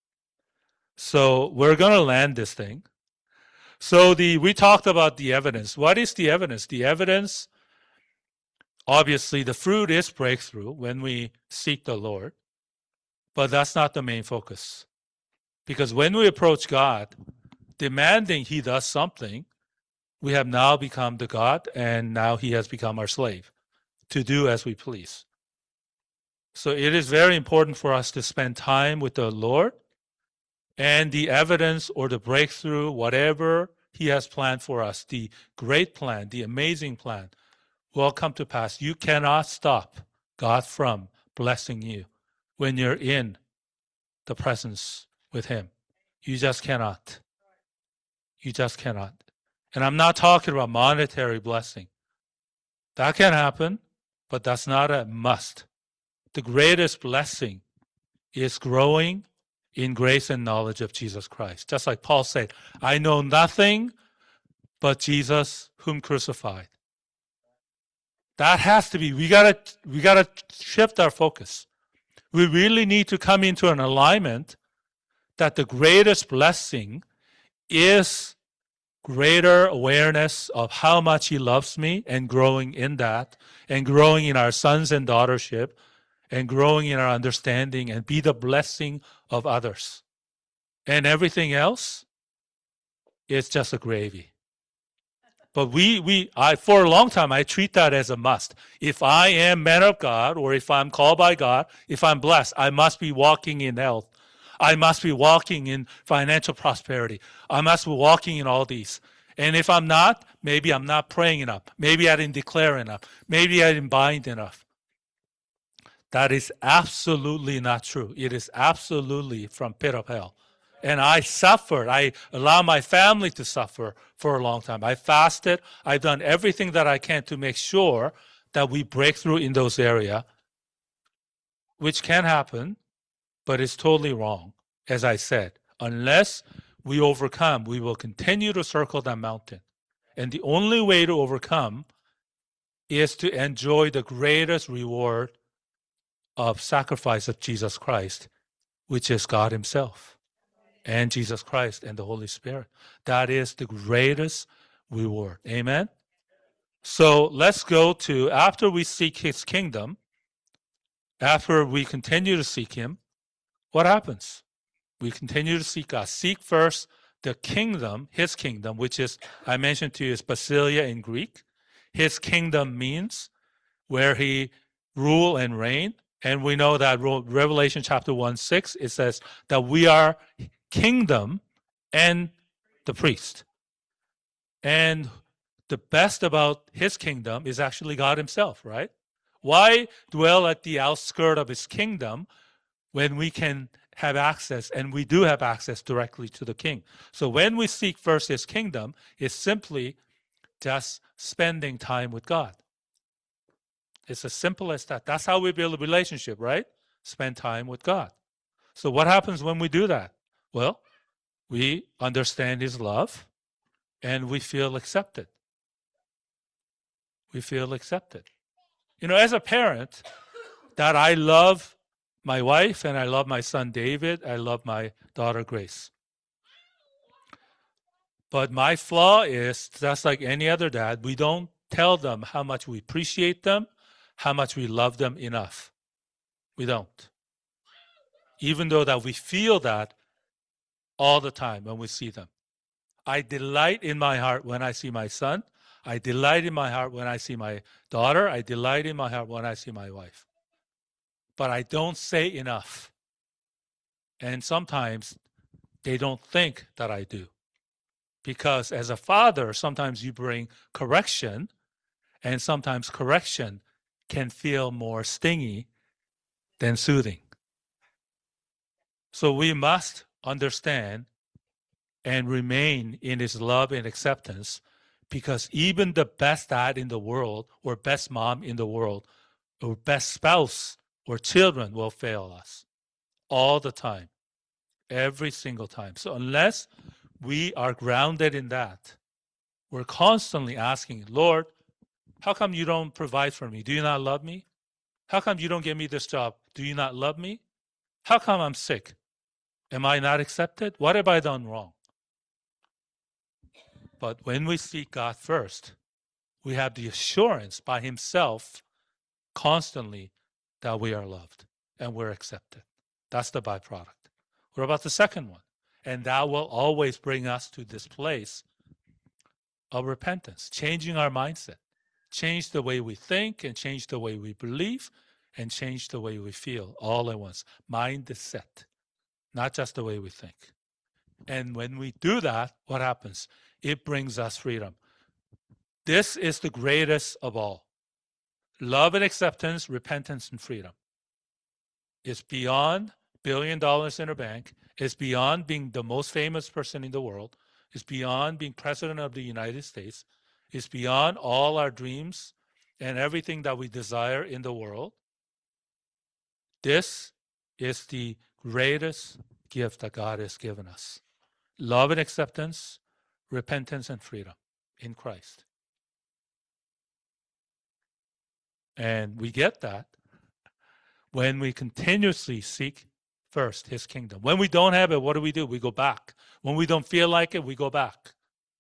So we're going to land this thing. So the we talked about the evidence. What is the evidence? The evidence, obviously, the fruit is breakthrough when we seek the Lord, but that's not the main focus. Because when we approach God, demanding he does something, we have now become the God, and now he has become our slave to do as we please. So it is very important for us to spend time with the Lord, and the evidence or the breakthrough, whatever he has planned for us, the great plan, the amazing plan, will come to pass. You cannot stop God from blessing you when you're in the presence with him. You just cannot. You just cannot. And I'm not talking about monetary blessing. That can happen, but that's not a must. The greatest blessing is growing in grace and knowledge of Jesus Christ. Just like Paul said, I know nothing but Jesus whom crucified. That has to be, we gotta, we gotta shift our focus. We really need to come into an alignment that the greatest blessing is greater awareness of how much he loves me, and growing in that, and growing in our sons and daughtership, and growing in our understanding, and be the blessing of others. And everything else is just a gravy. But we, we, I, for a long time, I treat that as a must. If I am man of God, or if I'm called by God, if I'm blessed, I must be walking in health. I must be walking in financial prosperity. I must be walking in all these. And if I'm not, maybe I'm not praying enough. Maybe I didn't declare enough. Maybe I didn't bind enough. That is absolutely not true. It is absolutely from pit of hell. And I suffered. I allowed my family to suffer for a long time. I fasted. I've done everything that I can to make sure that we break through in those areas, which can happen, but it's totally wrong. As I said, unless we overcome, we will continue to circle that mountain. And the only way to overcome is to enjoy the greatest reward of sacrifice of Jesus Christ, which is God himself and Jesus Christ and the Holy Spirit. That is the greatest reward. Amen? So let's go to, after we seek his kingdom, after we continue to seek him, what happens? We continue to seek God. Seek first the kingdom, his kingdom, which is, I mentioned to you, is Basileia in Greek. His kingdom means where he rule and reign. And we know that Revelation chapter one, six, it says that we are kingdom and the priest. And the best about his kingdom is actually God himself, right? Why dwell at the outskirt of his kingdom when we can have access, and we do have access directly to the king? So when we seek first his kingdom, it's simply just spending time with God. It's as simple as that. That's how we build a relationship, right? Spend time with God. So what happens when we do that? Well, we understand his love and we feel accepted. We feel accepted. You know, as a parent, that I love my wife and I love my son David, I love my daughter Grace. But my flaw is, just like any other dad, we don't tell them how much we appreciate them, how much we love them enough. We don't. Even though that we feel that all the time when we see them. I delight in my heart when I see my son. I delight in my heart when I see my daughter. I delight in my heart when I see my wife. But I don't say enough. And sometimes they don't think that I do. Because as a father, sometimes you bring correction, and sometimes correction can feel more stingy than soothing. So we must understand and remain in his love and acceptance, because even the best dad in the world, or best mom in the world, or best spouse or children will fail us all the time, every single time. So unless we are grounded in that, we're constantly asking, Lord, how come you don't provide for me? Do you not love me? How come you don't give me this job? Do you not love me? How come I'm sick? Am I not accepted? What have I done wrong? But when we seek God first, we have the assurance by himself constantly that we are loved and we're accepted. That's the byproduct. What about the second one? And that will always bring us to this place of repentance, changing our mindset, change the way we think and change the way we believe and change the way we feel all at once. Mind is set, not just the way we think. And when we do that, what happens? It brings us freedom. This is the greatest of all. Love and acceptance, repentance and freedom. It's beyond billion dollars in a bank. It's beyond being the most famous person in the world. It's beyond being president of the United States. It's beyond all our dreams and everything that we desire in the world. This is the greatest gift that God has given us. Love and acceptance, repentance and freedom in Christ. And we get that when we continuously seek first his kingdom. When we don't have it, what do we do? We go back. When we don't feel like it, we go back.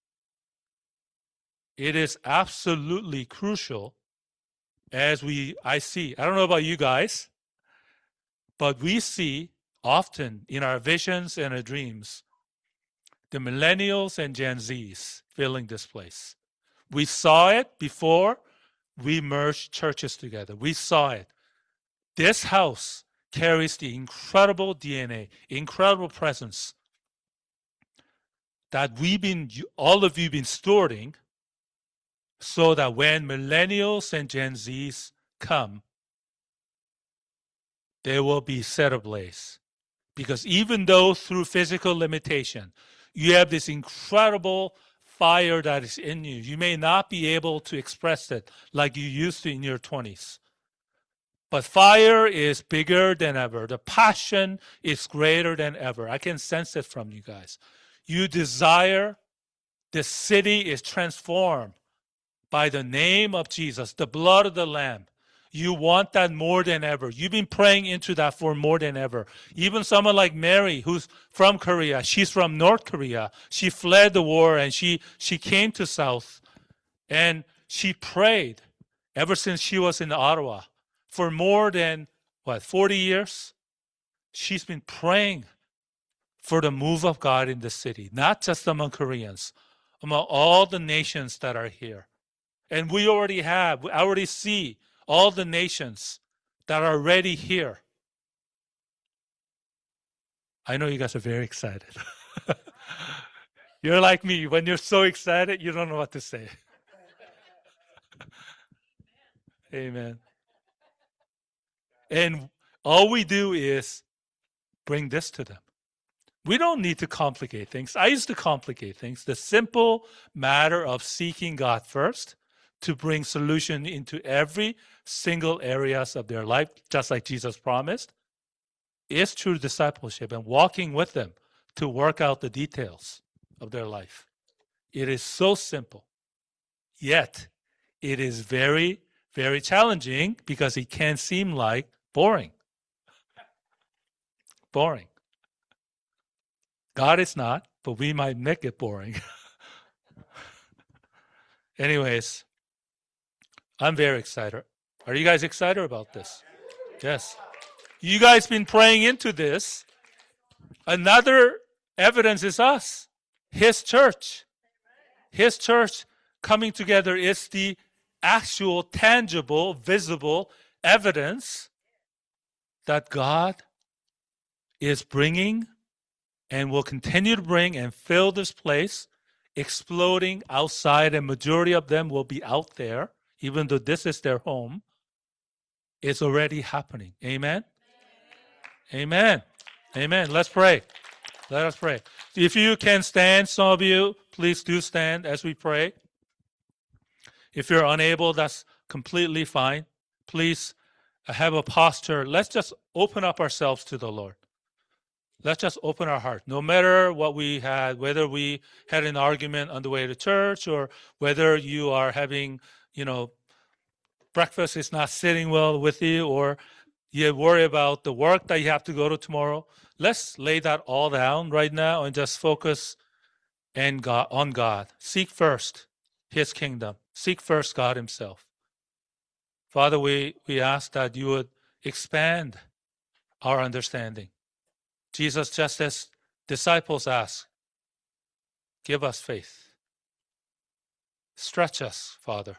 It is absolutely crucial as we, I see, I don't know about you guys, but we see often in our visions and our dreams, the millennials and Gen Zs filling this place. We saw it before we merged churches together. We saw it. This house carries the incredible D N A, incredible presence that we've been, all of you been stewarding, so that when millennials and Gen Zs come, they will be set ablaze. Because even though through physical limitation, you have this incredible fire that is in you, you may not be able to express it like you used to in your twenties. But fire is bigger than ever. The passion is greater than ever. I can sense it from you guys. You desire, the city is transformed by the name of Jesus, the blood of the Lamb. You want that more than ever. You've been praying into that for more than ever. Even someone like Mary, who's from Korea, she's from North Korea. She fled the war and she, she came to South. And she prayed ever since she was in Ottawa. For more than, what, forty years? She's been praying for the move of God in the city, not just among Koreans, among all the nations that are here. And we already have, we already see all the nations that are already here. I know you guys are very excited. You're like me. When you're so excited, you don't know what to say. Amen. And all we do is bring this to them. We don't need to complicate things. I used to complicate things. The simple matter of seeking God first to bring solution into every single areas of their life, just like Jesus promised, is true discipleship and walking with them to work out the details of their life. It is so simple. Yet, it is very, very challenging because it can seem like boring. Boring. God is not, but we might make it boring. Anyways, I'm very excited. Are you guys excited about this? Yes. You guys been praying into this. Another evidence is us, His church. His church coming together is the actual, tangible, visible evidence that God is bringing and will continue to bring and fill this place, exploding outside, and majority of them will be out there, even though this is their home. It's already happening. Amen? Amen. Amen. Let's pray. Let us pray. If you can stand, some of you, please do stand as we pray. If you're unable, that's completely fine. Please have a posture. Let's just open up ourselves to the Lord. Let's just open our heart. No matter what we had, whether we had an argument on the way to church or whether you are having, you know, breakfast is not sitting well with you or you worry about the work that you have to go to tomorrow. Let's lay that all down right now and just focus and God, on God. Seek first His kingdom. Seek first God Himself. Father, we, we ask that you would expand our understanding. Jesus, just as disciples ask, give us faith. Stretch us, Father.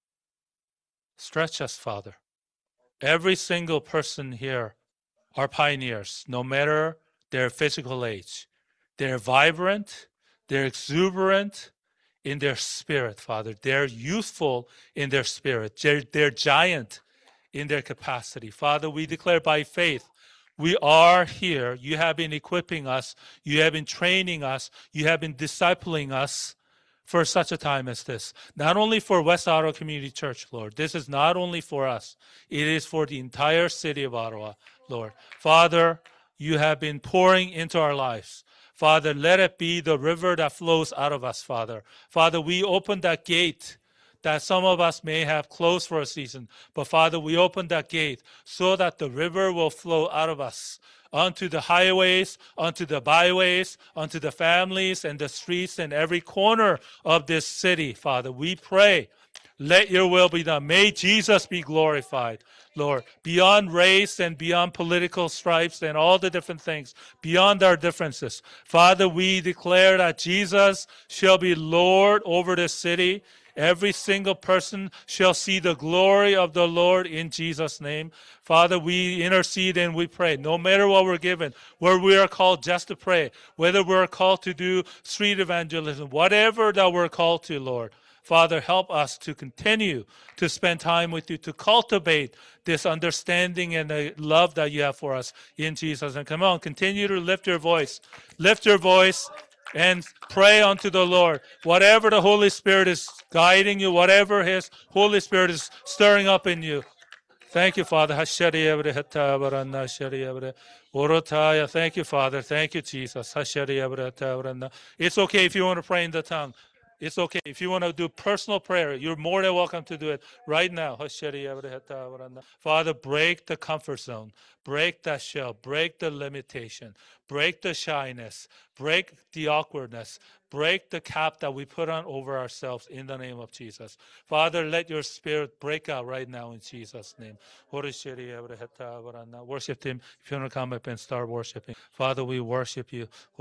Stretch us, Father. Every single person here are pioneers, no matter their physical age. They're vibrant, they're exuberant in their spirit, Father. They're youthful in their spirit. They're, they're giant in their capacity. Father, we declare by faith, we are here. You have been equipping us. You have been training us. You have been discipling us for such a time as this. Not only for West Ottawa Community Church, Lord. This is not only for us. It is for the entire city of Ottawa, Lord. Father, you have been pouring into our lives. Father, let it be the river that flows out of us, Father. Father, we open that gate that some of us may have closed for a season. But Father, we open that gate so that the river will flow out of us onto the highways, onto the byways, onto the families and the streets and every corner of this city, Father. We pray, let your will be done. May Jesus be glorified, Lord, beyond race and beyond political stripes and all the different things, beyond our differences. Father, we declare that Jesus shall be Lord over this city. Every single person shall see the glory of the Lord in Jesus' name. Father, we intercede and we pray. No matter what we're given, where we are called just to pray, whether we're called to do street evangelism, whatever that we're called to, Lord. Father, help us to continue to spend time with you, to cultivate this understanding and the love that you have for us in Jesus. And come on, continue to lift your voice. Lift your voice and pray unto the Lord. Whatever the Holy Spirit is guiding you, whatever His Holy Spirit is stirring up in you. Thank you, Father. Orotaya. Thank you, Father. Thank you, Jesus. It's okay if you want to pray in the tongue. It's okay. If you want to do personal prayer, you're more than welcome to do it right now. Father, break the comfort zone. Break that shell. Break the limitation. Break the shyness. Break the awkwardness. Break the cap that we put on over ourselves in the name of Jesus. Father, let your spirit break out right now in Jesus' name. Worship Him. If you want to come up and start worshiping. Father, we worship you.